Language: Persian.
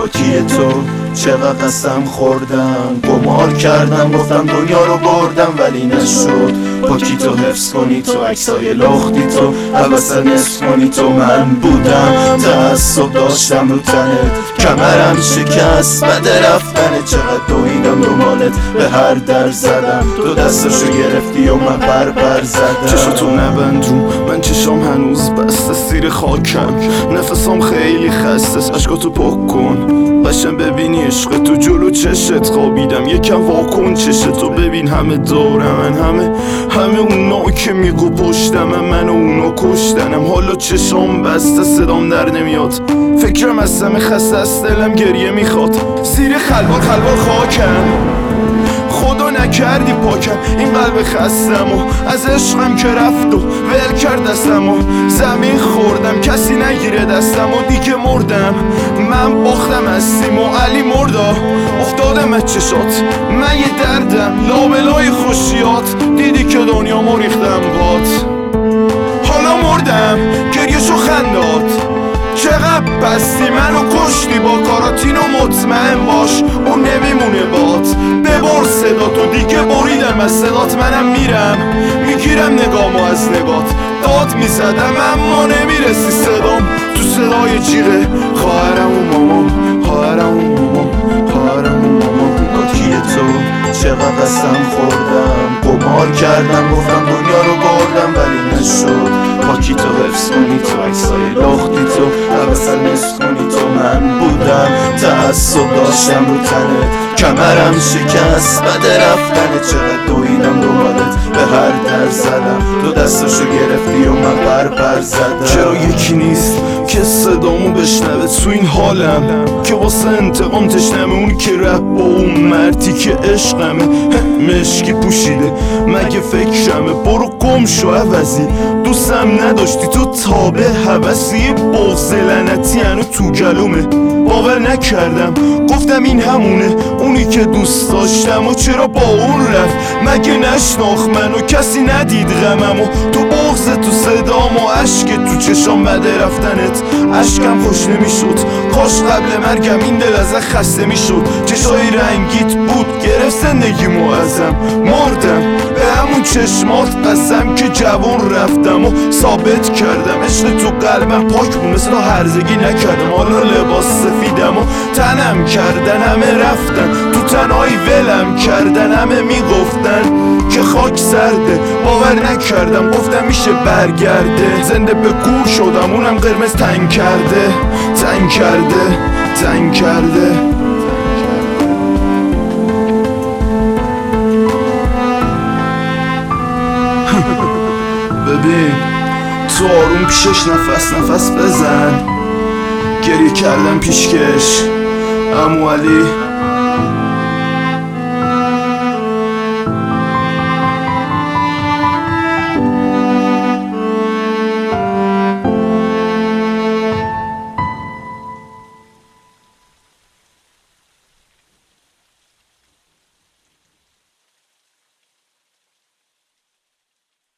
با کیه تو؟ چقدر قسم خوردم، گمار کردم، گفتم دنیا رو بردم ولی نشد. با کی تو حفظ کنی تو عکسای لختی تو، حواسه نصف کنی تو من بودم. تعصب داشتم رو تنت، کمرم شکست بد رفتنه. چقدر دویدم دنبالت، به هر در زدم، تو دستشو گرفتی و من پر زدم. چشاتو نبند رو من، چشام هنوز بسته سیر خاکم، نفسام خیلی خسته، اشکاتو پاک کن قشنگ ببینی عشق تو جلو چشت خوابیدم. یکم واکن چشتو ببین، همه دارم همه اونا که میگو پشتم من و اونا کشتنم. حالا چشام بسته صدام در نمیاد، فکرم از سم خسته است، دلم گریه میخواد. زیر خلوار خاکم، خدا نکردی پاکم این قلب خستم و از عشقم که رفت و ول کرد دستم و زمین خوردم کسی نگیره دستم و دیگه مردم. من باختم از سیم و علی مردا، افتادم از چشات من یه دردم، لابلای خوشیات دیدی که دنیا مریختم بات. حالا مردم گریه‌شو خندات، چقدر بستی منو کشتی با کاراتینو، مطمئن باش اون نمیمونه بات. ببر صداتو دیگه بریدم از صدات، منم میرم میگیرم نگامو از نگات. داد میزدم اما نمیرسی صدام، تو صدای جیغه خواهرم و مامان، خواهرم و مامان، خواهرم و مامان. با کیه تو؟ چقدر قسم خوردم، گمار کردم، گفتم دنیا رو بردم ولی نشد. با کی تو حفظ کنی تو عکسای لختی تو، حواسه نصف کنی تو من بودم. تعصب داشتم رو تنت، کمرم شکست بد رفتنه. چقدر دویدم دنبالت، به هر در زدم، تو دستشو گرفتی و من پر زدم. چرا یکی نیست که صدامو بشنوه تو این حالم، که واسه انتقام تشنمه، اونی که رپ با اون مردی که عشقمه مشکی پوشیده مگه فکرمه. برو گم شو عوضی، دوستم نداشتی تو تابه حوثی، بغض لعنتی هنو تو گلومه. باور نکردم گفتم این همونه اونی که دوست داشتم و چرا با اون رفت، مگه نشناخت منو کسی ندید غممو. تو بغض تو صدام و عشق تو چشام بد رفتنت، عشقم خوش نمیشد، کاش قبل مرگم این دل ازت خسته میشد. چشای رنگیت بود گرفت زندگیمو ازم، مردم به همون چشمات قسم که جوان رفتم و ثابت کردم عشق تو قلبم پاک بود، مثل هرزگی نکردم. حالا لباس سفیدم و تنم کردن، همه رفتن تو تنهایی ولم کردن، همه میگفتن که خاک سرده، باور نکردم گفتم میشه برگرده. زنده به گور شدم اونم قرمز تنگ کرده، تنگ کرده، تنگ کرده. ببین تو آروم پیشش نفس بزن، گریه کردم پیشکش عمو علی.